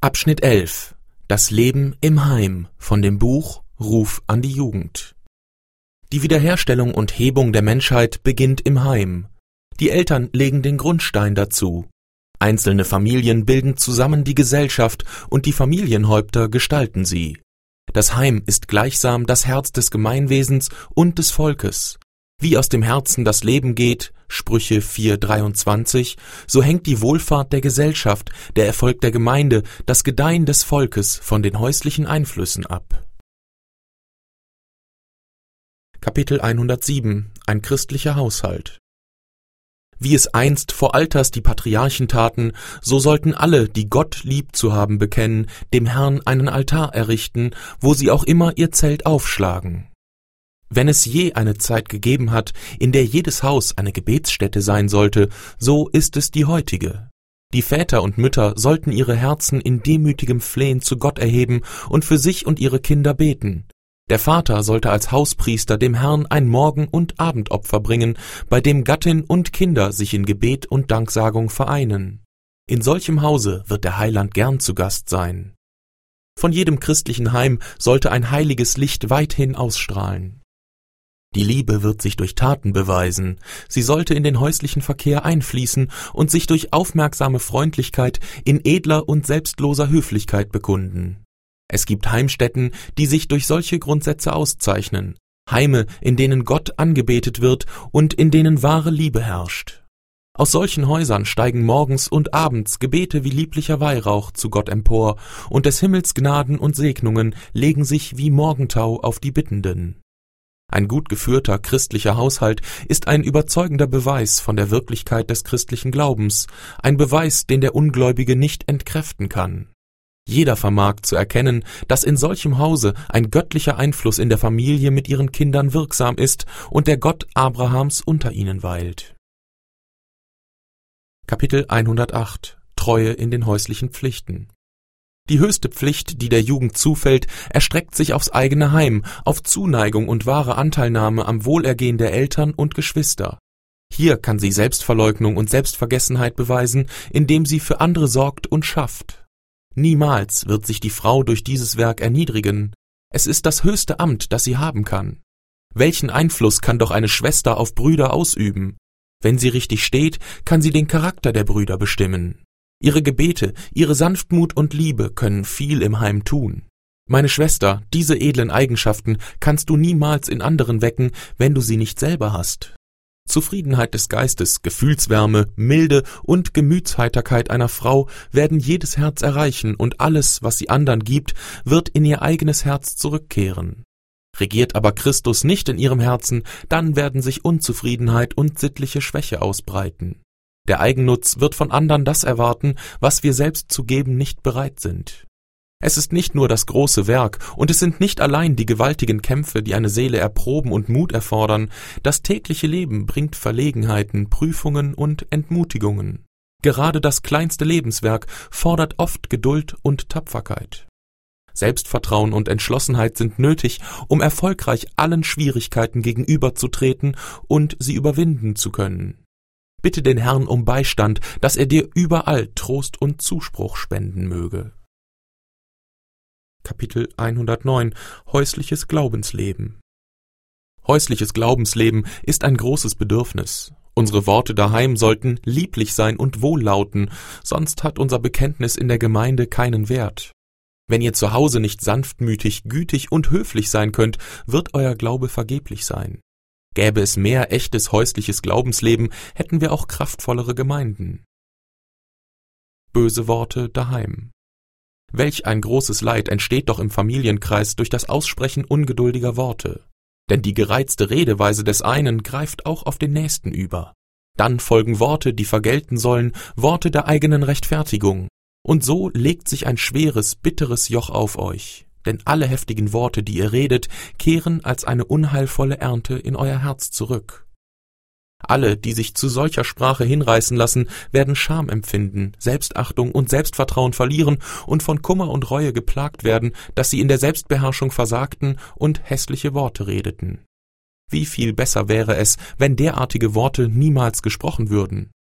Abschnitt 11. Das Leben im Heim von dem Buch Ruf an die Jugend. Die Wiederherstellung und Hebung der Menschheit beginnt im Heim. Die Eltern legen den Grundstein dazu. Einzelne Familien bilden zusammen die Gesellschaft und die Familienhäupter gestalten sie. Das Heim ist gleichsam das Herz des Gemeinwesens und des Volkes. Wie aus dem Herzen das Leben geht, Sprüche 4,23, so hängt die Wohlfahrt der Gesellschaft, der Erfolg der Gemeinde, das Gedeihen des Volkes von den häuslichen Einflüssen ab. Kapitel 107. Ein christlicher Haushalt. Wie es einst vor Alters die Patriarchen taten, so sollten alle, die Gott lieb zu haben bekennen, dem Herrn einen Altar errichten, wo sie auch immer ihr Zelt aufschlagen. Wenn es je eine Zeit gegeben hat, in der jedes Haus eine Gebetsstätte sein sollte, so ist es die heutige. Die Väter und Mütter sollten ihre Herzen in demütigem Flehen zu Gott erheben und für sich und ihre Kinder beten. Der Vater sollte als Hauspriester dem Herrn ein Morgen- und Abendopfer bringen, bei dem Gattin und Kinder sich in Gebet und Danksagung vereinen. In solchem Hause wird der Heiland gern zu Gast sein. Von jedem christlichen Heim sollte ein heiliges Licht weithin ausstrahlen. Die Liebe wird sich durch Taten beweisen, sie sollte in den häuslichen Verkehr einfließen und sich durch aufmerksame Freundlichkeit in edler und selbstloser Höflichkeit bekunden. Es gibt Heimstätten, die sich durch solche Grundsätze auszeichnen, Heime, in denen Gott angebetet wird und in denen wahre Liebe herrscht. Aus solchen Häusern steigen morgens und abends Gebete wie lieblicher Weihrauch zu Gott empor, und des Himmels Gnaden und Segnungen legen sich wie Morgentau auf die Bittenden. Ein gut geführter christlicher Haushalt ist ein überzeugender Beweis von der Wirklichkeit des christlichen Glaubens, ein Beweis, den der Ungläubige nicht entkräften kann. Jeder vermag zu erkennen, dass in solchem Hause ein göttlicher Einfluss in der Familie mit ihren Kindern wirksam ist und der Gott Abrahams unter ihnen weilt. Kapitel 108. Treue in den häuslichen Pflichten. Die höchste Pflicht, die der Jugend zufällt, erstreckt sich aufs eigene Heim, auf Zuneigung und wahre Anteilnahme am Wohlergehen der Eltern und Geschwister. Hier kann sie Selbstverleugnung und Selbstvergessenheit beweisen, indem sie für andere sorgt und schafft. Niemals wird sich die Frau durch dieses Werk erniedrigen. Es ist das höchste Amt, das sie haben kann. Welchen Einfluss kann doch eine Schwester auf Brüder ausüben? Wenn sie richtig steht, kann sie den Charakter der Brüder bestimmen. Ihre Gebete, ihre Sanftmut und Liebe können viel im Heim tun. Meine Schwester, diese edlen Eigenschaften kannst du niemals in anderen wecken, wenn du sie nicht selber hast. Zufriedenheit des Geistes, Gefühlswärme, Milde und Gemütsheiterkeit einer Frau werden jedes Herz erreichen, und alles, was sie andern gibt, wird in ihr eigenes Herz zurückkehren. Regiert aber Christus nicht in ihrem Herzen, dann werden sich Unzufriedenheit und sittliche Schwäche ausbreiten. Der Eigennutz wird von andern das erwarten, was wir selbst zu geben nicht bereit sind. Es ist nicht nur das große Werk, und es sind nicht allein die gewaltigen Kämpfe, die eine Seele erproben und Mut erfordern. Das tägliche Leben bringt Verlegenheiten, Prüfungen und Entmutigungen. Gerade das kleinste Lebenswerk fordert oft Geduld und Tapferkeit. Selbstvertrauen und Entschlossenheit sind nötig, um erfolgreich allen Schwierigkeiten gegenüberzutreten und sie überwinden zu können. Bitte den Herrn um Beistand, dass er dir überall Trost und Zuspruch spenden möge. Kapitel 109. Häusliches Glaubensleben. Häusliches Glaubensleben ist ein großes Bedürfnis. Unsere Worte daheim sollten lieblich sein und wohllauten, sonst hat unser Bekenntnis in der Gemeinde keinen Wert. Wenn ihr zu Hause nicht sanftmütig, gütig und höflich sein könnt, wird euer Glaube vergeblich sein. Gäbe es mehr echtes häusliches Glaubensleben, hätten wir auch kraftvollere Gemeinden. Böse Worte daheim. Welch ein großes Leid entsteht doch im Familienkreis durch das Aussprechen ungeduldiger Worte. Denn die gereizte Redeweise des einen greift auch auf den Nächsten über. Dann folgen Worte, die vergelten sollen, Worte der eigenen Rechtfertigung. Und so legt sich ein schweres, bitteres Joch auf euch. Denn alle heftigen Worte, die ihr redet, kehren als eine unheilvolle Ernte in euer Herz zurück. Alle, die sich zu solcher Sprache hinreißen lassen, werden Scham empfinden, Selbstachtung und Selbstvertrauen verlieren und von Kummer und Reue geplagt werden, dass sie in der Selbstbeherrschung versagten und hässliche Worte redeten. Wie viel besser wäre es, wenn derartige Worte niemals gesprochen würden.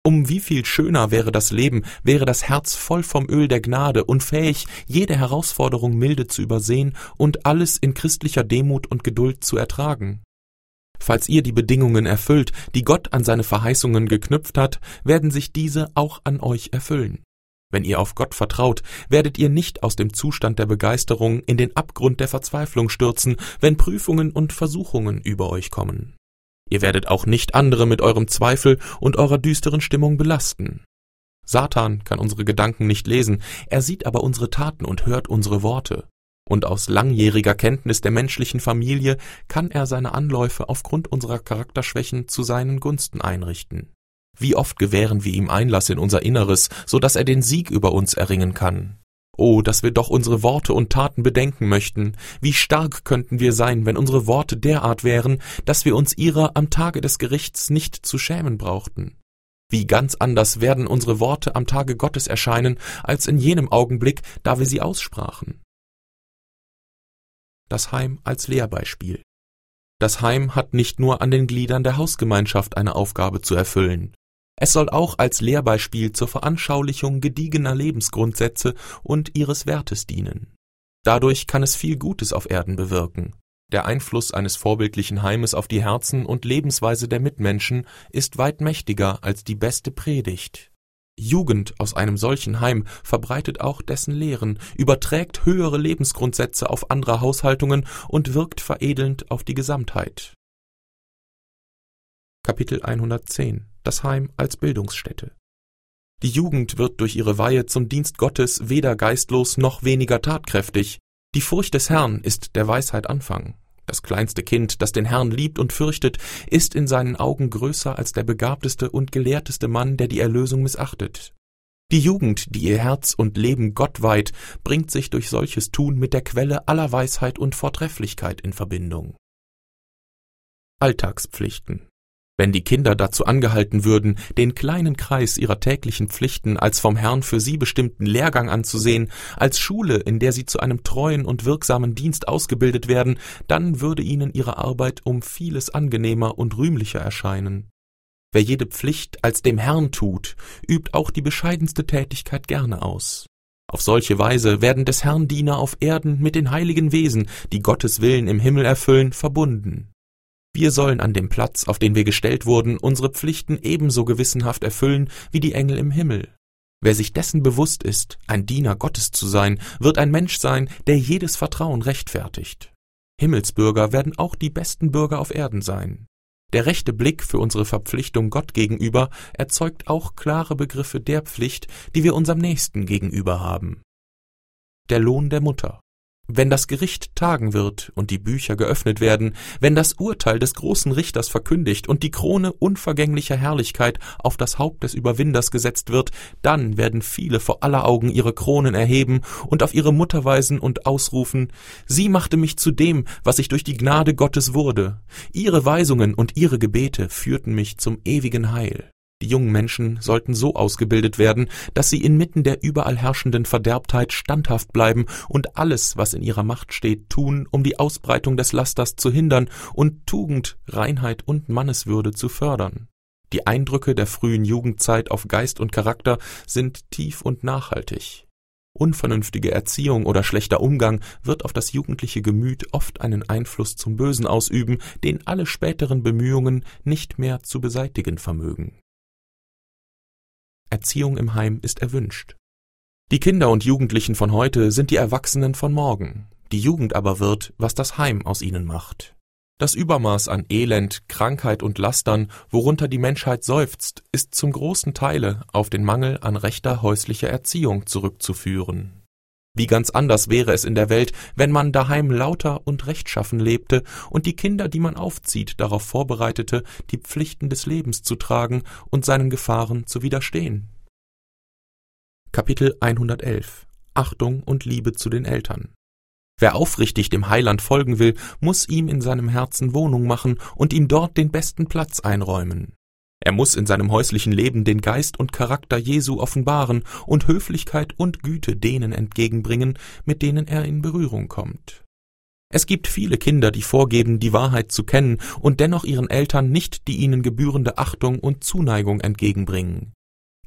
Um wie viel schöner wäre das Leben, wäre das Herz voll vom Öl der Gnade und fähig, jede Herausforderung milde zu übersehen und alles in christlicher Demut und Geduld zu ertragen. Falls ihr die Bedingungen erfüllt, die Gott an seine Verheißungen geknüpft hat, werden sich diese auch an euch erfüllen. Wenn ihr auf Gott vertraut, werdet ihr nicht aus dem Zustand der Begeisterung in den Abgrund der Verzweiflung stürzen, wenn Prüfungen und Versuchungen über euch kommen. Ihr werdet auch nicht andere mit eurem Zweifel und eurer düsteren Stimmung belasten. Satan kann unsere Gedanken nicht lesen, er sieht aber unsere Taten und hört unsere Worte. Und aus langjähriger Kenntnis der menschlichen Familie kann er seine Anläufe aufgrund unserer Charakterschwächen zu seinen Gunsten einrichten. Wie oft gewähren wir ihm Einlass in unser Inneres, so dass er den Sieg über uns erringen kann. Oh, dass wir doch unsere Worte und Taten bedenken möchten. Wie stark könnten wir sein, wenn unsere Worte derart wären, dass wir uns ihrer am Tage des Gerichts nicht zu schämen brauchten. Wie ganz anders werden unsere Worte am Tage Gottes erscheinen, als in jenem Augenblick, da wir sie aussprachen. Das Heim als Lehrbeispiel. Das Heim hat nicht nur an den Gliedern der Hausgemeinschaft eine Aufgabe zu erfüllen. Es soll auch als Lehrbeispiel zur Veranschaulichung gediegener Lebensgrundsätze und ihres Wertes dienen. Dadurch kann es viel Gutes auf Erden bewirken. Der Einfluss eines vorbildlichen Heimes auf die Herzen und Lebensweise der Mitmenschen ist weit mächtiger als die beste Predigt. Jugend aus einem solchen Heim verbreitet auch dessen Lehren, überträgt höhere Lebensgrundsätze auf andere Haushaltungen und wirkt veredelnd auf die Gesamtheit. Kapitel 110 Das Heim als Bildungsstätte. Die Jugend wird durch ihre Weihe zum Dienst Gottes weder geistlos noch weniger tatkräftig. Die Furcht des Herrn ist der Weisheit Anfang. Das kleinste Kind, das den Herrn liebt und fürchtet, ist in seinen Augen größer als der begabteste und gelehrteste Mann, der die Erlösung missachtet. Die Jugend, die ihr Herz und Leben Gott weiht, bringt sich durch solches Tun mit der Quelle aller Weisheit und Vortrefflichkeit in Verbindung. Alltagspflichten. Wenn die Kinder dazu angehalten würden, den kleinen Kreis ihrer täglichen Pflichten als vom Herrn für sie bestimmten Lehrgang anzusehen, als Schule, in der sie zu einem treuen und wirksamen Dienst ausgebildet werden, dann würde ihnen ihre Arbeit um vieles angenehmer und rühmlicher erscheinen. Wer jede Pflicht als dem Herrn tut, übt auch die bescheidenste Tätigkeit gerne aus. Auf solche Weise werden des Herrn Diener auf Erden mit den heiligen Wesen, die Gottes Willen im Himmel erfüllen, verbunden. Wir sollen an dem Platz, auf den wir gestellt wurden, unsere Pflichten ebenso gewissenhaft erfüllen wie die Engel im Himmel. Wer sich dessen bewusst ist, ein Diener Gottes zu sein, wird ein Mensch sein, der jedes Vertrauen rechtfertigt. Himmelsbürger werden auch die besten Bürger auf Erden sein. Der rechte Blick für unsere Verpflichtung Gott gegenüber erzeugt auch klare Begriffe der Pflicht, die wir unserem Nächsten gegenüber haben. Der Lohn der Mutter. Wenn das Gericht tagen wird und die Bücher geöffnet werden, wenn das Urteil des großen Richters verkündigt und die Krone unvergänglicher Herrlichkeit auf das Haupt des Überwinders gesetzt wird, dann werden viele vor aller Augen ihre Kronen erheben und auf ihre Mutter weisen und ausrufen: Sie machte mich zu dem, was ich durch die Gnade Gottes wurde. Ihre Weisungen und ihre Gebete führten mich zum ewigen Heil. Die jungen Menschen sollten so ausgebildet werden, dass sie inmitten der überall herrschenden Verderbtheit standhaft bleiben und alles, was in ihrer Macht steht, tun, um die Ausbreitung des Lasters zu hindern und Tugend, Reinheit und Manneswürde zu fördern. Die Eindrücke der frühen Jugendzeit auf Geist und Charakter sind tief und nachhaltig. Unvernünftige Erziehung oder schlechter Umgang wird auf das jugendliche Gemüt oft einen Einfluss zum Bösen ausüben, den alle späteren Bemühungen nicht mehr zu beseitigen vermögen. Erziehung im Heim ist erwünscht. Die Kinder und Jugendlichen von heute sind die Erwachsenen von morgen. Die Jugend aber wird, was das Heim aus ihnen macht. Das Übermaß an Elend, Krankheit und Lastern, worunter die Menschheit seufzt, ist zum großen Teile auf den Mangel an rechter häuslicher Erziehung zurückzuführen. Wie ganz anders wäre es in der Welt, wenn man daheim lauter und rechtschaffen lebte und die Kinder, die man aufzieht, darauf vorbereitete, die Pflichten des Lebens zu tragen und seinen Gefahren zu widerstehen. Kapitel 111 Achtung und Liebe zu den Eltern. Wer aufrichtig dem Heiland folgen will, muss ihm in seinem Herzen Wohnung machen und ihm dort den besten Platz einräumen. Er muss in seinem häuslichen Leben den Geist und Charakter Jesu offenbaren und Höflichkeit und Güte denen entgegenbringen, mit denen er in Berührung kommt. Es gibt viele Kinder, die vorgeben, die Wahrheit zu kennen und dennoch ihren Eltern nicht die ihnen gebührende Achtung und Zuneigung entgegenbringen.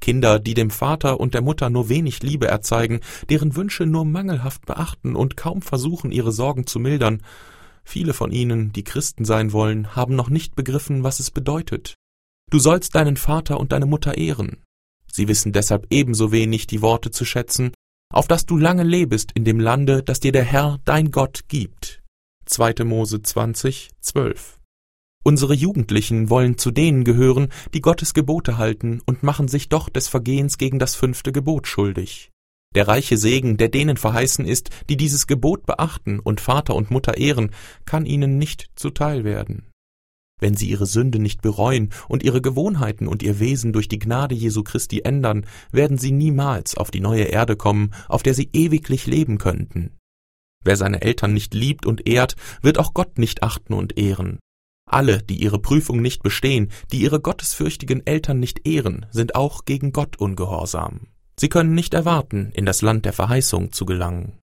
Kinder, die dem Vater und der Mutter nur wenig Liebe erzeigen, deren Wünsche nur mangelhaft beachten und kaum versuchen, ihre Sorgen zu mildern. Viele von ihnen, die Christen sein wollen, haben noch nicht begriffen, was es bedeutet. Du sollst deinen Vater und deine Mutter ehren. Sie wissen deshalb ebenso wenig die Worte zu schätzen, auf dass du lange lebest in dem Lande, das dir der Herr, dein Gott, gibt. 2. Mose 20, 12. Unsere Jugendlichen wollen zu denen gehören, die Gottes Gebote halten und machen sich doch des Vergehens gegen das 5. Gebot schuldig. Der reiche Segen, der denen verheißen ist, die dieses Gebot beachten und Vater und Mutter ehren, kann ihnen nicht zuteil werden. Wenn sie ihre Sünde nicht bereuen und ihre Gewohnheiten und ihr Wesen durch die Gnade Jesu Christi ändern, werden sie niemals auf die neue Erde kommen, auf der sie ewiglich leben könnten. Wer seine Eltern nicht liebt und ehrt, wird auch Gott nicht achten und ehren. Alle, die ihre Prüfung nicht bestehen, die ihre gottesfürchtigen Eltern nicht ehren, sind auch gegen Gott ungehorsam. Sie können nicht erwarten, in das Land der Verheißung zu gelangen.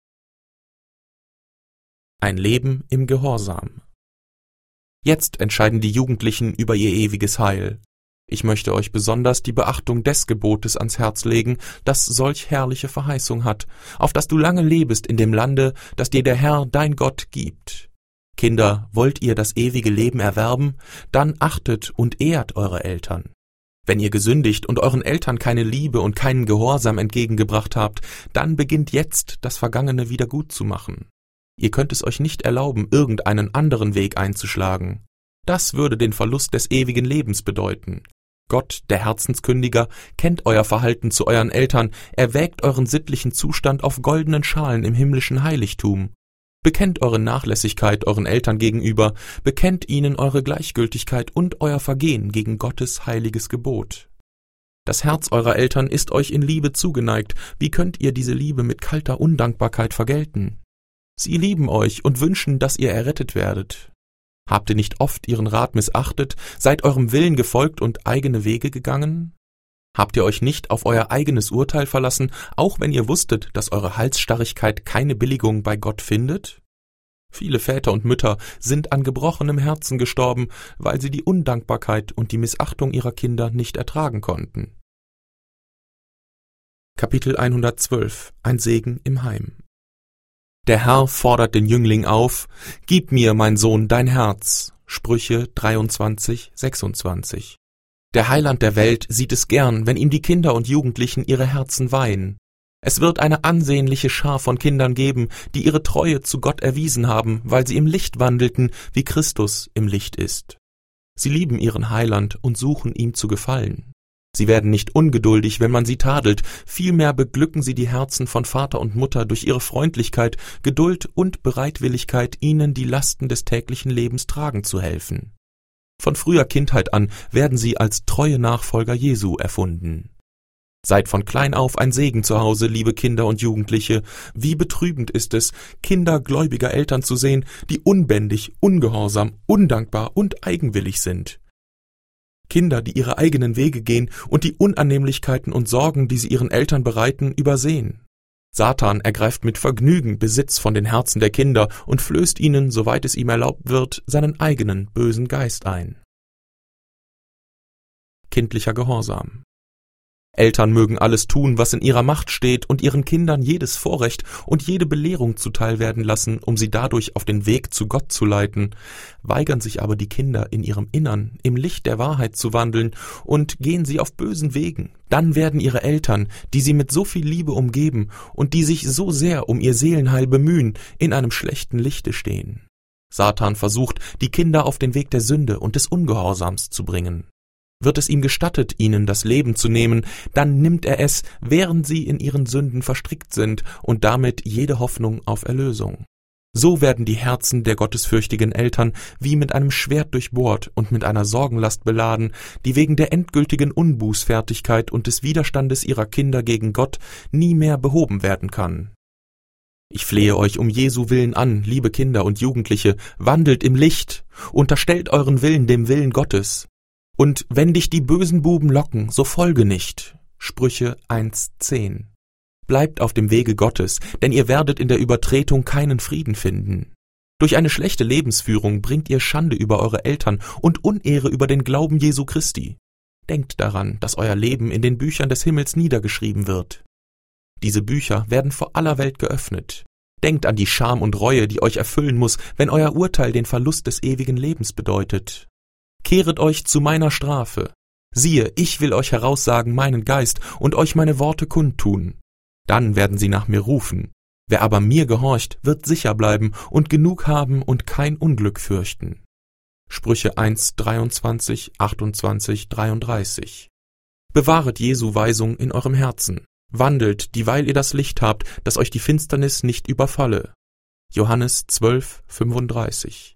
Ein Leben im Gehorsam. Jetzt entscheiden die Jugendlichen über ihr ewiges Heil. Ich möchte euch besonders die Beachtung des Gebotes ans Herz legen, das solch herrliche Verheißung hat, auf dass du lange lebest in dem Lande, das dir der Herr, dein Gott, gibt. Kinder, wollt ihr das ewige Leben erwerben? Dann achtet und ehrt eure Eltern. Wenn ihr gesündigt und euren Eltern keine Liebe und keinen Gehorsam entgegengebracht habt, dann beginnt jetzt, das Vergangene wieder gut zu machen. Ihr könnt es euch nicht erlauben, irgendeinen anderen Weg einzuschlagen. Das würde den Verlust des ewigen Lebens bedeuten. Gott, der Herzenskündiger, kennt euer Verhalten zu euren Eltern, erwägt euren sittlichen Zustand auf goldenen Schalen im himmlischen Heiligtum. Bekennt eure Nachlässigkeit euren Eltern gegenüber, bekennt ihnen eure Gleichgültigkeit und euer Vergehen gegen Gottes heiliges Gebot. Das Herz eurer Eltern ist euch in Liebe zugeneigt, wie könnt ihr diese Liebe mit kalter Undankbarkeit vergelten? Sie lieben euch und wünschen, dass ihr errettet werdet. Habt ihr nicht oft ihren Rat missachtet, seid eurem Willen gefolgt und eigene Wege gegangen? Habt ihr euch nicht auf euer eigenes Urteil verlassen, auch wenn ihr wusstet, dass eure Halsstarrigkeit keine Billigung bei Gott findet? Viele Väter und Mütter sind an gebrochenem Herzen gestorben, weil sie die Undankbarkeit und die Missachtung ihrer Kinder nicht ertragen konnten. Kapitel 112 – Ein Segen im Heim. Der Herr fordert den Jüngling auf: Gib mir, mein Sohn, dein Herz. Sprüche 23, 26. Der Heiland der Welt sieht es gern, wenn ihm die Kinder und Jugendlichen ihre Herzen weihen. Es wird eine ansehnliche Schar von Kindern geben, die ihre Treue zu Gott erwiesen haben, weil sie im Licht wandelten, wie Christus im Licht ist. Sie lieben ihren Heiland und suchen ihm zu gefallen. Sie werden nicht ungeduldig, wenn man sie tadelt, vielmehr beglücken sie die Herzen von Vater und Mutter durch ihre Freundlichkeit, Geduld und Bereitwilligkeit, ihnen die Lasten des täglichen Lebens tragen zu helfen. Von früher Kindheit an werden sie als treue Nachfolger Jesu erfunden. Seid von klein auf ein Segen zu Hause, liebe Kinder und Jugendliche. Wie betrübend ist es, Kinder gläubiger Eltern zu sehen, die unbändig, ungehorsam, undankbar und eigenwillig sind. Kinder, die ihre eigenen Wege gehen und die Unannehmlichkeiten und Sorgen, die sie ihren Eltern bereiten, übersehen. Satan ergreift mit Vergnügen Besitz von den Herzen der Kinder und flößt ihnen, soweit es ihm erlaubt wird, seinen eigenen bösen Geist ein. Kindlicher Gehorsam. Eltern mögen alles tun, was in ihrer Macht steht, und ihren Kindern jedes Vorrecht und jede Belehrung zuteil werden lassen, um sie dadurch auf den Weg zu Gott zu leiten. Weigern sich aber die Kinder in ihrem Innern, im Licht der Wahrheit zu wandeln, und gehen sie auf bösen Wegen, dann werden ihre Eltern, die sie mit so viel Liebe umgeben und die sich so sehr um ihr Seelenheil bemühen, in einem schlechten Lichte stehen. Satan versucht, die Kinder auf den Weg der Sünde und des Ungehorsams zu bringen. Wird es ihm gestattet, ihnen das Leben zu nehmen, dann nimmt er es, während sie in ihren Sünden verstrickt sind, und damit jede Hoffnung auf Erlösung. So werden die Herzen der gottesfürchtigen Eltern wie mit einem Schwert durchbohrt und mit einer Sorgenlast beladen, die wegen der endgültigen Unbußfertigkeit und des Widerstandes ihrer Kinder gegen Gott nie mehr behoben werden kann. Ich flehe euch um Jesu Willen an, liebe Kinder und Jugendliche, wandelt im Licht, unterstellt euren Willen dem Willen Gottes. Und wenn dich die bösen Buben locken, so folge nicht. Sprüche 1,10. Bleibt auf dem Wege Gottes, denn ihr werdet in der Übertretung keinen Frieden finden. Durch eine schlechte Lebensführung bringt ihr Schande über eure Eltern und Unehre über den Glauben Jesu Christi. denkt daran, dass euer Leben in den Büchern des Himmels niedergeschrieben wird. Diese Bücher werden vor aller Welt geöffnet. Denkt an die Scham und Reue, die euch erfüllen muss, wenn euer Urteil den Verlust des ewigen Lebens bedeutet. Kehret euch zu meiner Strafe. Siehe, ich will euch heraussagen meinen Geist und euch meine Worte kundtun. Dann werden sie nach mir rufen. Wer aber mir gehorcht, wird sicher bleiben und genug haben und kein Unglück fürchten. Sprüche 1, 23, 28, 33. Bewahret Jesu Weisung in eurem Herzen. Wandelt, dieweil ihr das Licht habt, dass euch die Finsternis nicht überfalle. Johannes 12, 35.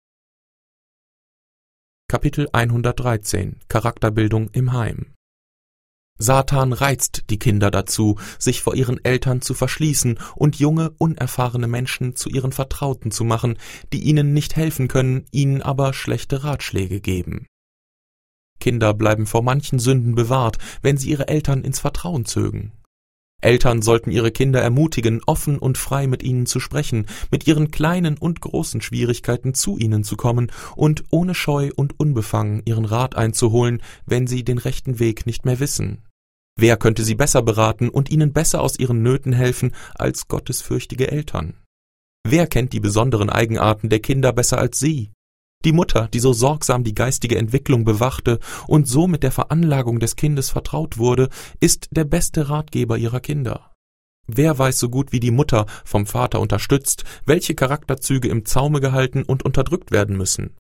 Kapitel 113 – Charakterbildung im Heim. Satan reizt die Kinder dazu, sich vor ihren Eltern zu verschließen und junge, unerfahrene Menschen zu ihren Vertrauten zu machen, die ihnen nicht helfen können, ihnen aber schlechte Ratschläge geben. Kinder bleiben vor manchen Sünden bewahrt, wenn sie ihre Eltern ins Vertrauen zögen. Eltern sollten ihre Kinder ermutigen, offen und frei mit ihnen zu sprechen, mit ihren kleinen und großen Schwierigkeiten zu ihnen zu kommen und ohne Scheu und unbefangen ihren Rat einzuholen, wenn sie den rechten Weg nicht mehr wissen. Wer könnte sie besser beraten und ihnen besser aus ihren Nöten helfen als gottesfürchtige Eltern? Wer kennt die besonderen Eigenarten der Kinder besser als sie? Die Mutter, die so sorgsam die geistige Entwicklung bewachte und so mit der Veranlagung des Kindes vertraut wurde, ist der beste Ratgeber ihrer Kinder. Wer weiß so gut wie die Mutter, vom Vater unterstützt, welche Charakterzüge im Zaume gehalten und unterdrückt werden müssen?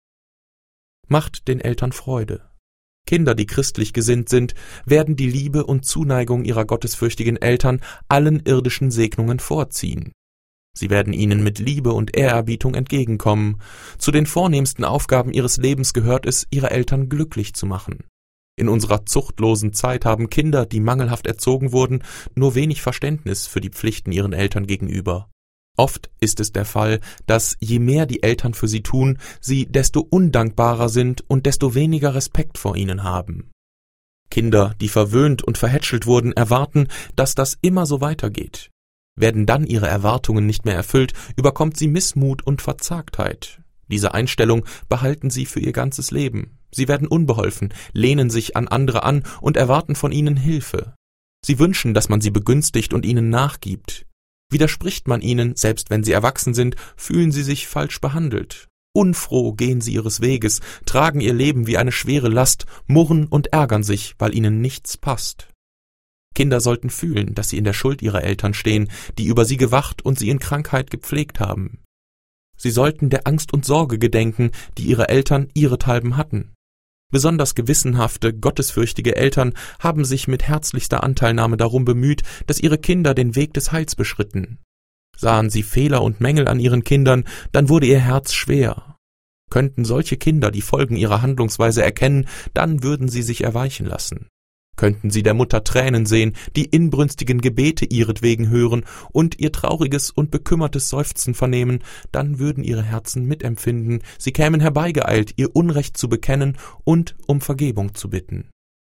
Macht den Eltern Freude. Kinder, die christlich gesinnt sind, werden die Liebe und Zuneigung ihrer gottesfürchtigen Eltern allen irdischen Segnungen vorziehen. Sie werden ihnen mit Liebe und Ehrerbietung entgegenkommen. Zu den vornehmsten Aufgaben ihres Lebens gehört es, ihre Eltern glücklich zu machen. In unserer zuchtlosen Zeit haben Kinder, die mangelhaft erzogen wurden, nur wenig Verständnis für die Pflichten ihren Eltern gegenüber. Oft ist es der Fall, dass je mehr die Eltern für sie tun, sie desto undankbarer sind und desto weniger Respekt vor ihnen haben. Kinder, die verwöhnt und verhätschelt wurden, erwarten, dass das immer so weitergeht. Werden dann ihre Erwartungen nicht mehr erfüllt, überkommt sie Missmut und Verzagtheit. Diese Einstellung behalten sie für ihr ganzes Leben. Sie werden unbeholfen, lehnen sich an andere an und erwarten von ihnen Hilfe. Sie wünschen, dass man sie begünstigt und ihnen nachgibt. Widerspricht man ihnen, selbst wenn sie erwachsen sind, fühlen sie sich falsch behandelt. Unfroh gehen sie ihres Weges, tragen ihr Leben wie eine schwere Last, murren und ärgern sich, weil ihnen nichts passt. Kinder sollten fühlen, dass sie in der Schuld ihrer Eltern stehen, die über sie gewacht und sie in Krankheit gepflegt haben. Sie sollten der Angst und Sorge gedenken, die ihre Eltern ihrethalben hatten. Besonders gewissenhafte, gottesfürchtige Eltern haben sich mit herzlichster Anteilnahme darum bemüht, dass ihre Kinder den Weg des Heils beschritten. Sahen sie Fehler und Mängel an ihren Kindern, dann wurde ihr Herz schwer. Könnten solche Kinder die Folgen ihrer Handlungsweise erkennen, dann würden sie sich erweichen lassen. Könnten sie der Mutter Tränen sehen, die inbrünstigen Gebete ihretwegen hören und ihr trauriges und bekümmertes Seufzen vernehmen, dann würden ihre Herzen mitempfinden, sie kämen herbeigeeilt, ihr Unrecht zu bekennen und um Vergebung zu bitten.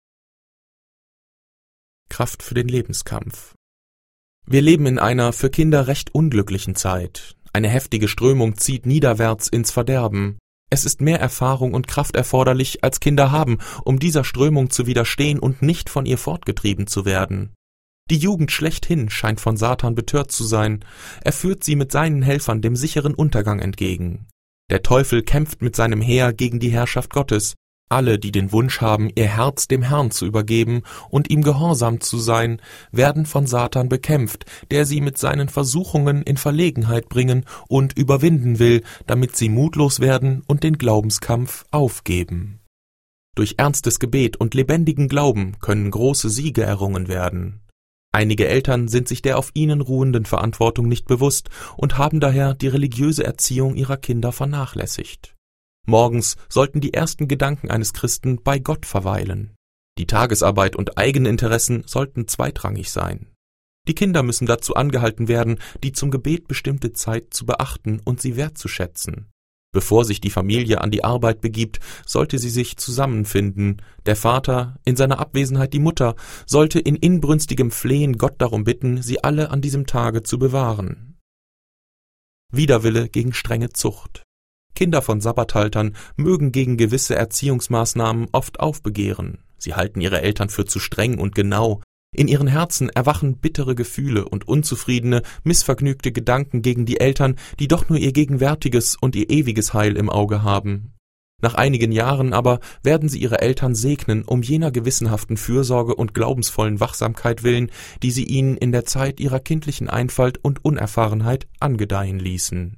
Kraft für den Lebenskampf. Wir leben in einer für Kinder recht unglücklichen Zeit. Eine heftige Strömung zieht niederwärts ins Verderben. Es ist mehr Erfahrung und Kraft erforderlich, als Kinder haben, um dieser Strömung zu widerstehen und nicht von ihr fortgetrieben zu werden. Die Jugend schlechthin scheint von Satan betört zu sein. Er führt sie mit seinen Helfern dem sicheren Untergang entgegen. Der Teufel kämpft mit seinem Heer gegen die Herrschaft Gottes. Alle, die den Wunsch haben, ihr Herz dem Herrn zu übergeben und ihm gehorsam zu sein, werden von Satan bekämpft, der sie mit seinen Versuchungen in Verlegenheit bringen und überwinden will, damit sie mutlos werden und den Glaubenskampf aufgeben. Durch ernstes Gebet und lebendigen Glauben können große Siege errungen werden. Einige Eltern sind sich der auf ihnen ruhenden Verantwortung nicht bewusst und haben daher die religiöse Erziehung ihrer Kinder vernachlässigt. Morgens sollten die ersten Gedanken eines Christen bei Gott verweilen. Die Tagesarbeit und Eigeninteressen sollten zweitrangig sein. Die Kinder müssen dazu angehalten werden, die zum Gebet bestimmte Zeit zu beachten und sie wertzuschätzen. Bevor sich die Familie an die Arbeit begibt, sollte sie sich zusammenfinden. Der Vater, in seiner Abwesenheit die Mutter, sollte in inbrünstigem Flehen Gott darum bitten, sie alle an diesem Tage zu bewahren. Widerwille gegen strenge Zucht. Kinder von Sabbathaltern mögen gegen gewisse Erziehungsmaßnahmen oft aufbegehren. Sie halten ihre Eltern für zu streng und genau. In ihren Herzen erwachen bittere Gefühle und unzufriedene, missvergnügte Gedanken gegen die Eltern, die doch nur ihr gegenwärtiges und ihr ewiges Heil im Auge haben. Nach einigen Jahren aber werden sie ihre Eltern segnen, um jener gewissenhaften Fürsorge und glaubensvollen Wachsamkeit willen, die sie ihnen in der Zeit ihrer kindlichen Einfalt und Unerfahrenheit angedeihen ließen.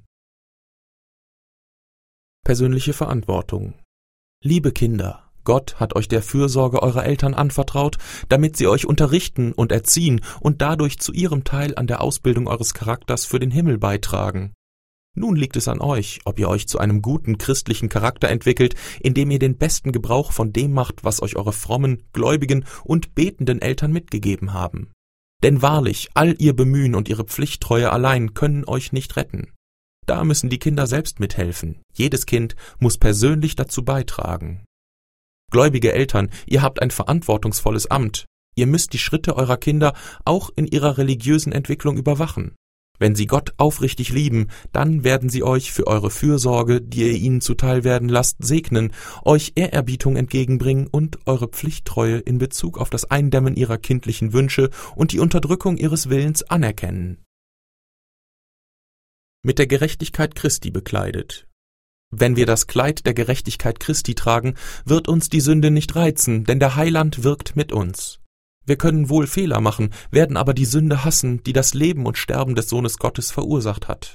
Persönliche Verantwortung. Liebe Kinder, Gott hat euch der Fürsorge eurer Eltern anvertraut, damit sie euch unterrichten und erziehen und dadurch zu ihrem Teil an der Ausbildung eures Charakters für den Himmel beitragen. Nun liegt es an euch, ob ihr euch zu einem guten christlichen Charakter entwickelt, indem ihr den besten Gebrauch von dem macht, was euch eure frommen, gläubigen und betenden Eltern mitgegeben haben. Denn wahrlich, all ihr Bemühen und ihre Pflichttreue allein können euch nicht retten. Da müssen die Kinder selbst mithelfen. Jedes Kind muss persönlich dazu beitragen. Gläubige Eltern, ihr habt ein verantwortungsvolles Amt. Ihr müsst die Schritte eurer Kinder auch in ihrer religiösen Entwicklung überwachen. Wenn sie Gott aufrichtig lieben, dann werden sie euch für eure Fürsorge, die ihr ihnen zuteil werden lasst, segnen, euch Ehrerbietung entgegenbringen und eure Pflichttreue in Bezug auf das Eindämmen ihrer kindlichen Wünsche und die Unterdrückung ihres Willens anerkennen. Mit der Gerechtigkeit Christi bekleidet. Wenn wir das Kleid der Gerechtigkeit Christi tragen, wird uns die Sünde nicht reizen, denn der Heiland wirkt mit uns. Wir können wohl Fehler machen, werden aber die Sünde hassen, die das Leben und Sterben des Sohnes Gottes verursacht hat.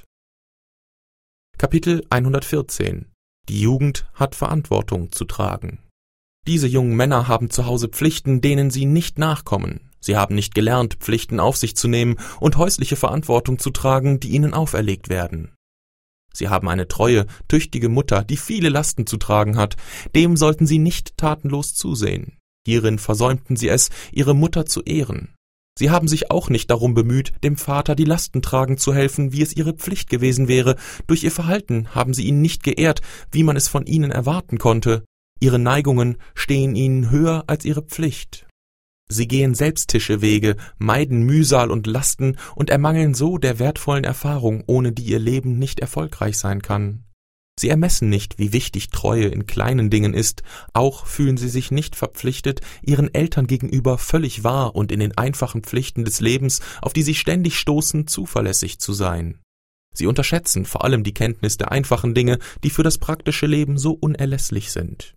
Kapitel 114. Die Jugend hat Verantwortung zu tragen. Diese jungen Männer haben zu Hause Pflichten, denen sie nicht nachkommen. Sie haben nicht gelernt, Pflichten auf sich zu nehmen und häusliche Verantwortung zu tragen, die ihnen auferlegt werden. Sie haben eine treue, tüchtige Mutter, die viele Lasten zu tragen hat. Dem sollten sie nicht tatenlos zusehen. Hierin versäumten sie es, ihre Mutter zu ehren. Sie haben sich auch nicht darum bemüht, dem Vater die Lasten tragen zu helfen, wie es ihre Pflicht gewesen wäre. Durch ihr Verhalten haben sie ihn nicht geehrt, wie man es von ihnen erwarten konnte. Ihre Neigungen stehen ihnen höher als ihre Pflicht. Sie gehen selbstische Wege, meiden Mühsal und Lasten und ermangeln so der wertvollen Erfahrung, ohne die ihr Leben nicht erfolgreich sein kann. Sie ermessen nicht, wie wichtig Treue in kleinen Dingen ist, auch fühlen sie sich nicht verpflichtet, ihren Eltern gegenüber völlig wahr und in den einfachen Pflichten des Lebens, auf die sie ständig stoßen, zuverlässig zu sein. Sie unterschätzen vor allem die Kenntnis der einfachen Dinge, die für das praktische Leben so unerlässlich sind.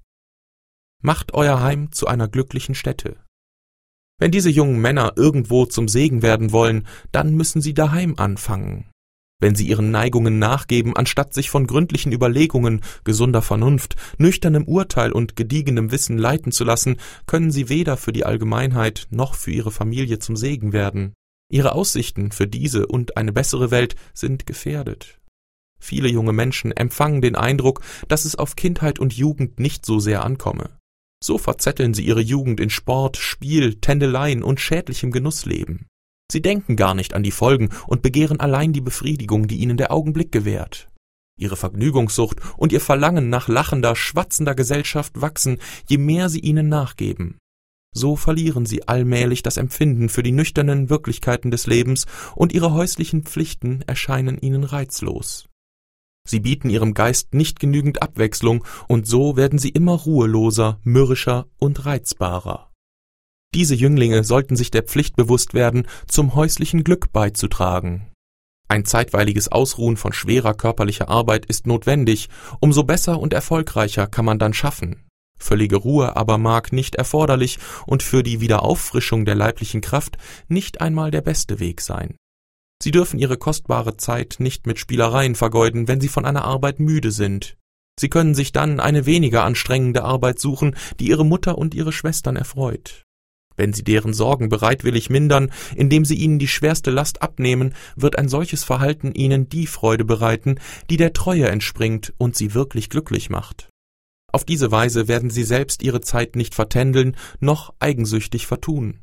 Macht euer Heim zu einer glücklichen Stätte. Wenn diese jungen Männer irgendwo zum Segen werden wollen, dann müssen sie daheim anfangen. Wenn sie ihren Neigungen nachgeben, anstatt sich von gründlichen Überlegungen, gesunder Vernunft, nüchternem Urteil und gediegenem Wissen leiten zu lassen, können sie weder für die Allgemeinheit noch für ihre Familie zum Segen werden. Ihre Aussichten für diese und eine bessere Welt sind gefährdet. Viele junge Menschen empfangen den Eindruck, dass es auf Kindheit und Jugend nicht so sehr ankomme. So verzetteln sie ihre Jugend in Sport, Spiel, Tändeleien und schädlichem Genussleben. Sie denken gar nicht an die Folgen und begehren allein die Befriedigung, die ihnen der Augenblick gewährt. Ihre Vergnügungssucht und ihr Verlangen nach lachender, schwatzender Gesellschaft wachsen, je mehr sie ihnen nachgeben. So verlieren sie allmählich das Empfinden für die nüchternen Wirklichkeiten des Lebens und ihre häuslichen Pflichten erscheinen ihnen reizlos. Sie bieten ihrem Geist nicht genügend Abwechslung und so werden sie immer ruheloser, mürrischer und reizbarer. Diese Jünglinge sollten sich der Pflicht bewusst werden, zum häuslichen Glück beizutragen. Ein zeitweiliges Ausruhen von schwerer körperlicher Arbeit ist notwendig, umso besser und erfolgreicher kann man dann schaffen. Völlige Ruhe aber mag nicht erforderlich und für die Wiederauffrischung der leiblichen Kraft nicht einmal der beste Weg sein. Sie dürfen ihre kostbare Zeit nicht mit Spielereien vergeuden, wenn sie von einer Arbeit müde sind. Sie können sich dann eine weniger anstrengende Arbeit suchen, die ihre Mutter und ihre Schwestern erfreut. Wenn sie deren Sorgen bereitwillig mindern, indem sie ihnen die schwerste Last abnehmen, wird ein solches Verhalten ihnen die Freude bereiten, die der Treue entspringt und sie wirklich glücklich macht. Auf diese Weise werden sie selbst ihre Zeit nicht vertändeln, noch eigensüchtig vertun.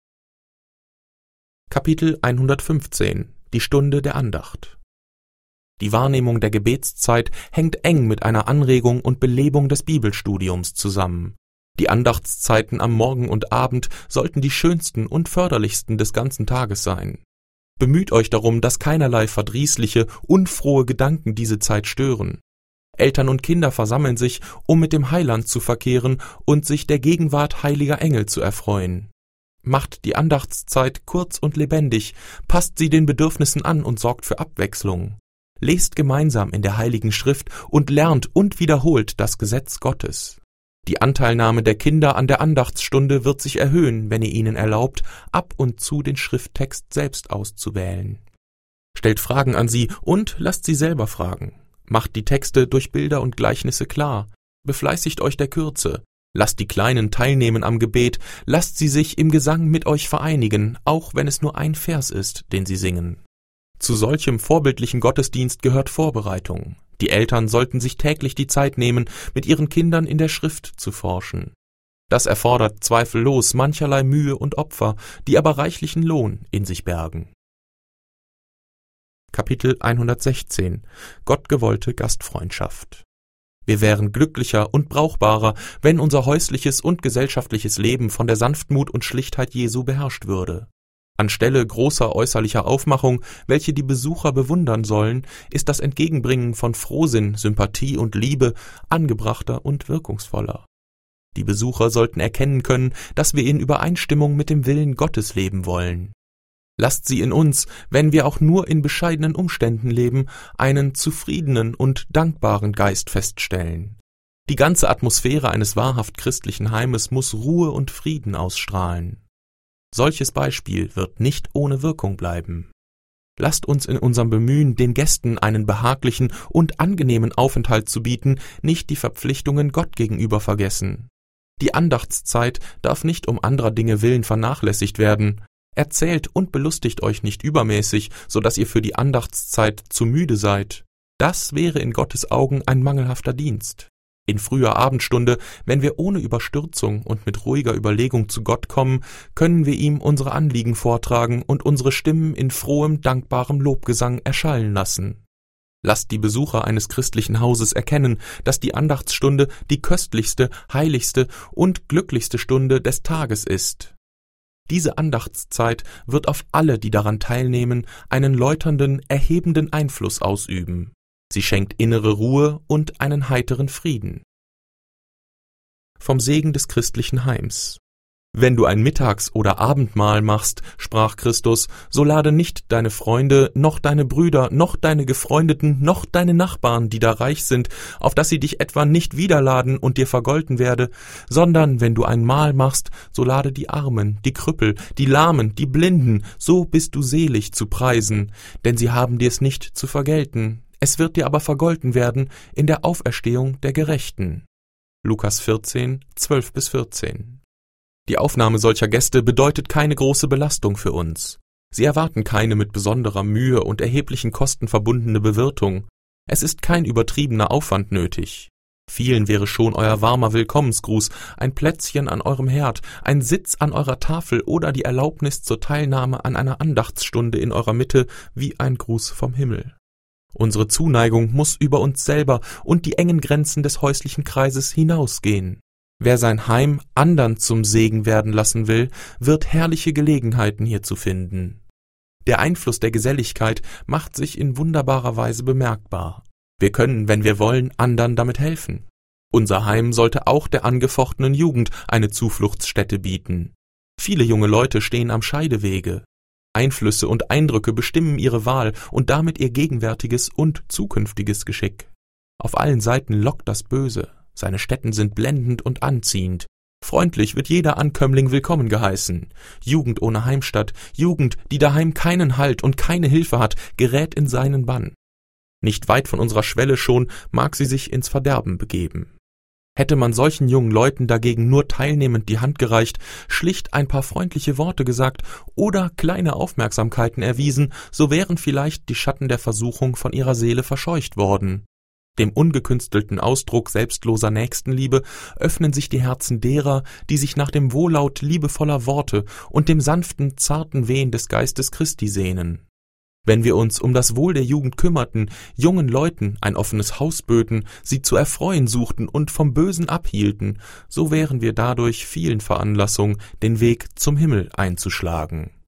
Kapitel 115. Die Stunde der Andacht. Die Wahrnehmung der Gebetszeit hängt eng mit einer Anregung und Belebung des Bibelstudiums zusammen. Die Andachtszeiten am Morgen und Abend sollten die schönsten und förderlichsten des ganzen Tages sein. Bemüht euch darum, dass keinerlei verdrießliche, unfrohe Gedanken diese Zeit stören. Eltern und Kinder versammeln sich, um mit dem Heiland zu verkehren und sich der Gegenwart heiliger Engel zu erfreuen. Macht die Andachtszeit kurz und lebendig, passt sie den Bedürfnissen an und sorgt für Abwechslung. Lest gemeinsam in der Heiligen Schrift und lernt und wiederholt das Gesetz Gottes. Die Anteilnahme der Kinder an der Andachtsstunde wird sich erhöhen, wenn ihr ihnen erlaubt, ab und zu den Schrifttext selbst auszuwählen. Stellt Fragen an sie und lasst sie selber fragen. Macht die Texte durch Bilder und Gleichnisse klar. Befleißigt euch der Kürze. Lasst die Kleinen teilnehmen am Gebet. Lasst sie sich im Gesang mit euch vereinigen, auch wenn es nur ein Vers ist, den sie singen. Zu solchem vorbildlichen Gottesdienst gehört Vorbereitung. Die Eltern sollten sich täglich die Zeit nehmen, mit ihren Kindern in der Schrift zu forschen. Das erfordert zweifellos mancherlei Mühe und Opfer, die aber reichlichen Lohn in sich bergen. Kapitel 116 – Gottgewollte Gastfreundschaft. Wir wären glücklicher und brauchbarer, wenn unser häusliches und gesellschaftliches Leben von der Sanftmut und Schlichtheit Jesu beherrscht würde. Anstelle großer äußerlicher Aufmachung, welche die Besucher bewundern sollen, ist das Entgegenbringen von Frohsinn, Sympathie und Liebe angebrachter und wirkungsvoller. Die Besucher sollten erkennen können, dass wir in Übereinstimmung mit dem Willen Gottes leben wollen. Lasst sie in uns, wenn wir auch nur in bescheidenen Umständen leben, einen zufriedenen und dankbaren Geist feststellen. Die ganze Atmosphäre eines wahrhaft christlichen Heimes muss Ruhe und Frieden ausstrahlen. Solches Beispiel wird nicht ohne Wirkung bleiben. Lasst uns in unserem Bemühen, den Gästen einen behaglichen und angenehmen Aufenthalt zu bieten, nicht die Verpflichtungen Gott gegenüber vergessen. Die Andachtszeit darf nicht um anderer Dinge willen vernachlässigt werden. Erzählt und belustigt euch nicht übermäßig, so dass ihr für die Andachtszeit zu müde seid. Das wäre in Gottes Augen ein mangelhafter Dienst. In früher Abendstunde, wenn wir ohne Überstürzung und mit ruhiger Überlegung zu Gott kommen, können wir ihm unsere Anliegen vortragen und unsere Stimmen in frohem, dankbarem Lobgesang erschallen lassen. Lasst die Besucher eines christlichen Hauses erkennen, dass die Andachtsstunde die köstlichste, heiligste und glücklichste Stunde des Tages ist. Diese Andachtszeit wird auf alle, die daran teilnehmen, einen läuternden, erhebenden Einfluss ausüben. Sie schenkt innere Ruhe und einen heiteren Frieden. Vom Segen des christlichen Heims. Wenn du ein Mittags- oder Abendmahl machst, sprach Christus, so lade nicht deine Freunde, noch deine Brüder, noch deine Gefreundeten, noch deine Nachbarn, die da reich sind, auf dass sie dich etwa nicht wiederladen und dir vergolten werde, sondern wenn du ein Mahl machst, so lade die Armen, die Krüppel, die Lahmen, die Blinden, so bist du selig zu preisen, denn sie haben dir's nicht zu vergelten, es wird dir aber vergolten werden in der Auferstehung der Gerechten. Lukas 14, 12-14. Die Aufnahme solcher Gäste bedeutet keine große Belastung für uns. Sie erwarten keine mit besonderer Mühe und erheblichen Kosten verbundene Bewirtung. Es ist kein übertriebener Aufwand nötig. Vielen wäre schon euer warmer Willkommensgruß, ein Plätzchen an eurem Herd, ein Sitz an eurer Tafel oder die Erlaubnis zur Teilnahme an einer Andachtsstunde in eurer Mitte wie ein Gruß vom Himmel. Unsere Zuneigung muss über uns selber und die engen Grenzen des häuslichen Kreises hinausgehen. Wer sein Heim andern zum Segen werden lassen will, wird herrliche Gelegenheiten hierzu finden. Der Einfluss der Geselligkeit macht sich in wunderbarer Weise bemerkbar. Wir können, wenn wir wollen, andern damit helfen. Unser Heim sollte auch der angefochtenen Jugend eine Zufluchtsstätte bieten. Viele junge Leute stehen am Scheidewege. Einflüsse und Eindrücke bestimmen ihre Wahl und damit ihr gegenwärtiges und zukünftiges Geschick. Auf allen Seiten lockt das Böse. Seine Stätten sind blendend und anziehend. Freundlich wird jeder Ankömmling willkommen geheißen. Jugend ohne Heimstatt, Jugend, die daheim keinen Halt und keine Hilfe hat, gerät in seinen Bann. Nicht weit von unserer Schwelle schon mag sie sich ins Verderben begeben. Hätte man solchen jungen Leuten dagegen nur teilnehmend die Hand gereicht, schlicht ein paar freundliche Worte gesagt oder kleine Aufmerksamkeiten erwiesen, so wären vielleicht die Schatten der Versuchung von ihrer Seele verscheucht worden. Dem ungekünstelten Ausdruck selbstloser Nächstenliebe öffnen sich die Herzen derer, die sich nach dem Wohllaut liebevoller Worte und dem sanften, zarten Wehen des Geistes Christi sehnen. Wenn wir uns um das Wohl der Jugend kümmerten, jungen Leuten ein offenes Haus böten, sie zu erfreuen suchten und vom Bösen abhielten, so wären wir dadurch vielen Veranlassung, den Weg zum Himmel einzuschlagen.